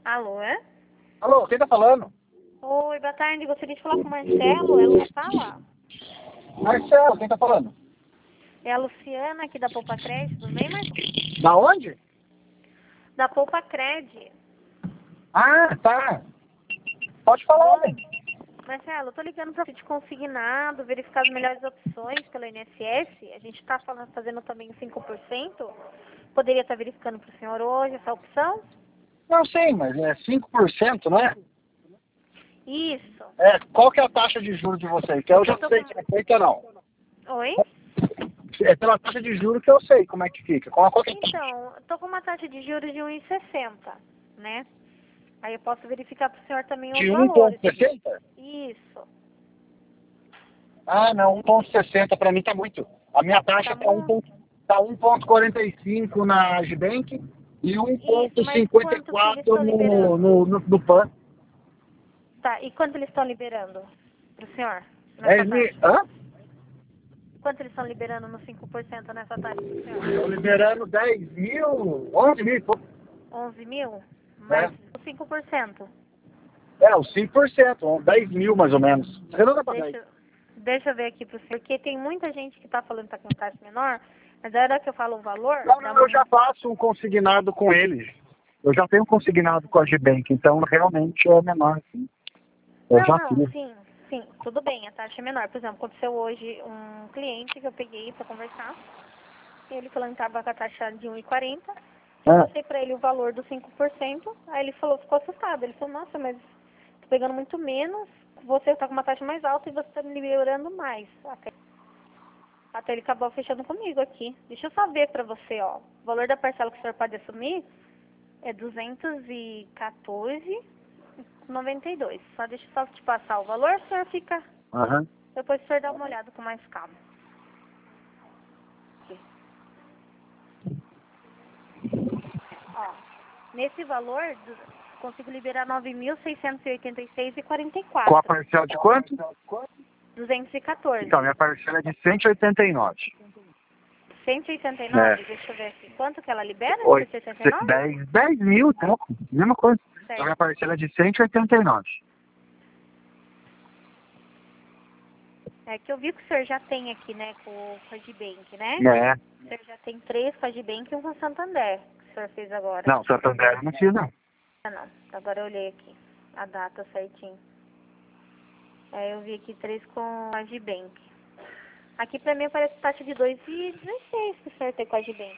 Alô, é? Alô, quem tá falando? Oi, boa tarde. Gostaria de falar com o Marcelo. Ela fala? Marcelo, quem tá falando? É a Luciana aqui da Poupa Cred. Tudo bem, Marcelo? Da onde? Da Poupa Cred. Ah, tá. Pode falar, Bom, bem. Marcelo, eu tô ligando para te consignado, verificar as melhores opções pela INSS. A gente está fazendo também 5%. Poderia estar verificando para o senhor hoje essa opção? Não sei, mas é 5%, não é? Isso. É, qual que é a taxa de juros de vocês? Que eu já Eu tô sei se com... é feita ou não. Oi? É pela taxa de juros que eu sei como é que fica. Qual que é a taxa? Então, eu tô com uma taxa de juros de 1,60, né? Aí eu posso verificar para o senhor também os De valores. 1,60? Isso. Ah, não, 1,60 para mim tá muito. A minha taxa Tá tá bom? 1,45 na Agibank e Isso, mas quanto que eles 1,54 estão liberando? no PAN. Tá, e quanto eles estão liberando pro senhor nessa 10 mil. taxa? Hã? Quanto eles estão liberando no 5% nessa taxa pro senhor? Estou liberando 10 mil, 11 mil e pouco. 11 mil? É, Mais o 5%. os 5%, 10 mil mais ou menos. Arredonda para 10. Deixa eu ver aqui pro senhor, porque tem muita gente que tá falando que tá com taxa menor, mas a hora que eu falo o valor, Não, dá não, eu já faço um consignado com eles. Eu já tenho um consignado com a Agibank, então realmente é menor, sim. Eu Não, já não, fiz. sim, tudo bem, a taxa é menor. Por exemplo, aconteceu hoje um cliente que eu peguei para conversar, e ele falando que estava com a taxa de 1,40, eu Ah, passei para ele o valor dos 5%, aí ele falou, ficou assustado, ele falou, nossa, mas tô pegando muito menos, você está com uma taxa mais alta e você está me liberando mais. Até ele acabou fechando comigo aqui. Deixa eu só ver para você, ó, o valor da parcela que o senhor pode assumir é 214,92. Só deixa eu só te passar o valor, o senhor fica... aham. Depois o senhor dá uma olhada com mais calma. Aqui. Ó, nesse valor, consigo liberar 9.686,44. Com a parcela de quanto? 214. Então, minha parcela é de 189. 189, deixa eu ver aqui. Quanto que ela libera? Oi, 189? 10 mil, troco. Mesma coisa. Então, Certo. minha parcela é de 189. É que eu vi que o senhor já tem aqui, né, com o Agibank, né? É. O senhor já tem 3 com a Agibank e um com o Santander, que o senhor fez agora. Não, Santander eu não fiz, não. Ah, não. Agora eu olhei aqui a data certinho. É, eu vi aqui 3 com a Agibank. Aqui pra mim aparece taxa de 2,16 que o senhor tem com a Agibank.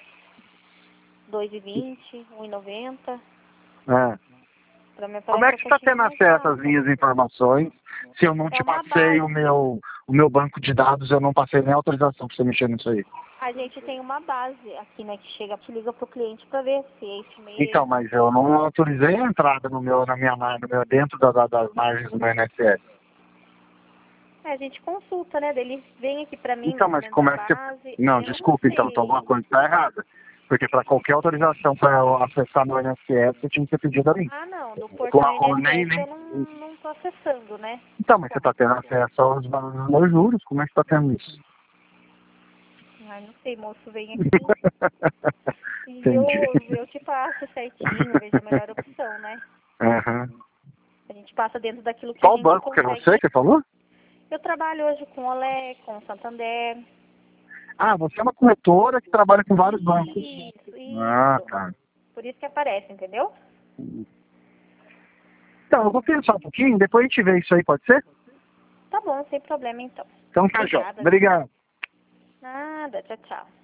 2,20, 1,90. É. Pra mim Como é aparece que a você está taxinha tendo mais acesso às alta. minhas informações se eu não É te uma passei base. o meu banco de dados, eu não passei nem autorização para você mexer nisso aí? A gente tem uma base aqui, né, que chega, que liga pro cliente pra ver se é isso Então, mesmo. mas eu não autorizei a entrada no meu, na minha, no meu, dentro das margens do meu INSS. É, a gente consulta, né, dele vem aqui pra mim, Então, mas documenta a como é que você... base. Não, Eu não desculpa, então alguma sei. coisa está errada. Porque para qualquer autorização para eu acessar meu INSS, você tinha que ter pedido a mim. Ah, não, do Com portal INSS eu nem... não tô acessando, né? Então, mas você está tendo acesso aos meus juros, como é que você está tendo isso? Ai, não sei, moço, vem aqui e Entendi. eu te passo certinho, vejo a melhor opção, né? Uhum. A gente passa dentro daquilo que a Qual gente banco que é você consegue. que falou? Eu trabalho hoje com Olé, com Santander. Ah, você é uma corretora que trabalha com vários bancos. Ah, Isso. tá. Por isso que aparece, entendeu? Então, eu vou pensar um pouquinho, depois a gente vê isso aí, pode ser? Tá bom, sem problema então. Então tá, Jó. Obrigada, viu? Obrigado. Nada, tchau, tchau.